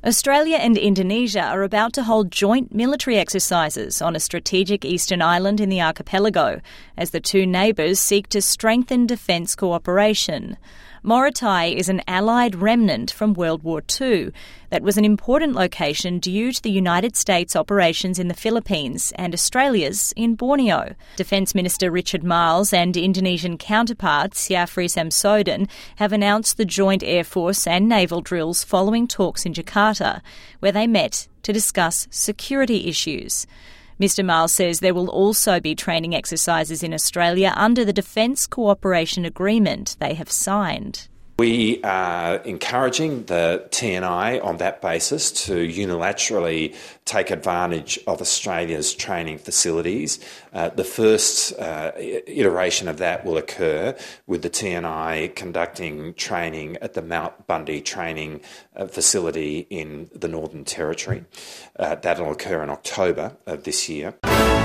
Australia and Indonesia are about to hold joint military exercises on a strategic eastern island in the archipelago as the two neighbours seek to strengthen defence cooperation. Morotai is an Allied remnant from World War II that was an important location due to the United States operations in the Philippines and Australia's in Borneo. Defence Minister Richard Marles and Indonesian counterpart Syafri Samsudin have announced the joint Air Force and naval drills following talks in Jakarta, where they met to discuss security issues. Mr Marles says there will also be training exercises in Australia under the Defence Cooperation Agreement they have signed. We are encouraging the TNI on that basis to unilaterally take advantage of Australia's training facilities. The first iteration of that will occur with the TNI conducting training at the Mount Bundy training facility in the Northern Territory. That'll occur in October of this year.